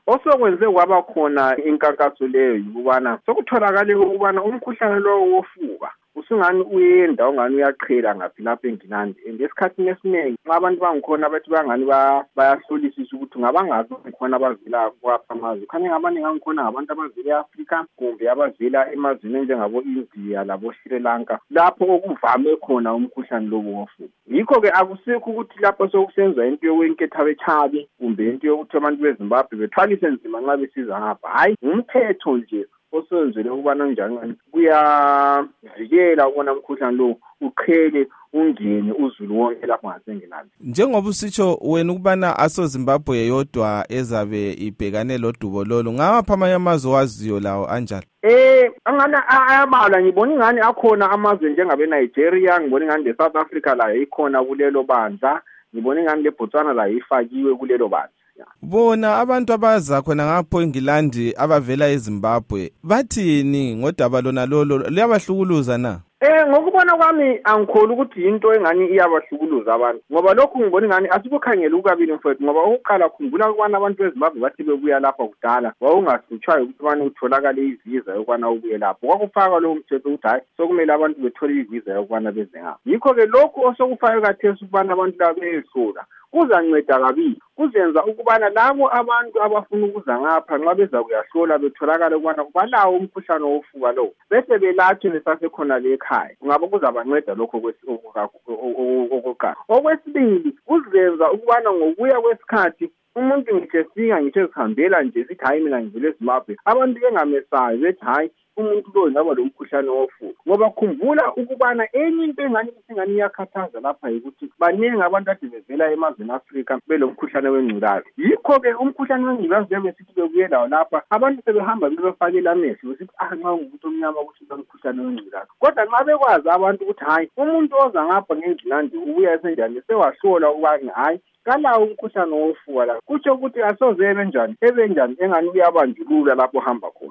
Osokwenze kwaba khona inkankaso leyo yikubana sokutholakale ukubana umkhuhlane lowo wofuba usungani uyenda ungani uyaqhela ngaphi lapha eNgilandi ngesikhathini esiningi abantu bangikhona bathi bangani bayahlolisisa ukuthi ngabangazi khona abavela kwapha amazwe khanye ngabaningi ngikhona ngabantu abavela eAfrika kumbe abavela emazweni njengabo India labo Sri Lanka lapho okuvame khona umkhuhlane lo wofuba. Yikho ke akusikho ukuthi lapho sokusenza into yokwenkethabethabi kumbe into yokuthi abantu beZimbabwe bethwalise nzima nxa besiza ngapha. Hayi umthetho nje osenzele ukubana njani kuyavikela ukubona umkhuhlane lo uqhele ungene uzulu wonke lapho ngaseNgilandi. Njengoba usitsho wena ukubana asoZimbabwe yodwa ezabe ibhekane lodubo lolu ngapha amanye amazwe waziyo lawo anjalo. Angana ayabala ngibona ingani akhona amazwe njengabe Nigeria, ngibona ingani leSouth Africa layo ikhona kulelo bandla, ngibona ingani leBotswana layo ifakiwe kulelo bandla. Bona abantu abaza khona ngapho eNgilandi abavela eZimbabwe bathini ngodaba lona lolo liyabahlukuluza na? Ngokubona kwami angikholwa ukuthi into engani iyabahlukuluza abantu ngoba lokhu ngibona ingani asikukhangela ukabili mfowethu ngoba ukuqala khumbula ukubana abantu beZimbabwe bathi bebuya lapha kudala wawungahlutshwayo ukuthi ubani utholakale ivisa yokubana ubuye lapho kwakufaka lowo mthetho ukuthi hayi sokumele abantu bethole ivisa yokubana beze ngapha. Yikho ke lokhu osokufaka kathesi ukubana abantu laba beyehlula kuzanceda kabili kuzenza ukubana labo abantu abafuna ukuza ngapha nxa beza kuyahlola betholakala ukubana balawo umkhuhlane wofuba lo bese belatshwe besasekhona lekhaya kungabe kuzabanceda lokho okokuqala. Okwesibili kuzenza ukubana ngokuya kwesikhathi umuntu ngithe sihambela nje sithi hayi mina ngivele eZimbabwe abantu bengamesayo bethi hayi umuntu lo ngaba lo mkhuhlane wofuba ngoba khumbula ukubana enye into engani isingani iyakhathaza lapha ukuthi baningi abantu ade bevela emazweni Afrika belo mkhuhlane wengculazi. Yikho ke umkhuhlane wengculazi njengoba sithi bebuye lawo lapha abantu sebehamba bebafakela amehlo besithi nxa ngumuntu omnyama ukuthi lo mkhuhlane wengculazi. Kodwa nxa bekwazi abantu ukuthi hayi umuntu oza ngapha ngeNgilandi ubuya esenjani sewahlola ukubana hayi kalawo umkhuhlane wofuba la kutsho ukuthi asoze ebenjani engani uyabandlulula lapho hamba khona.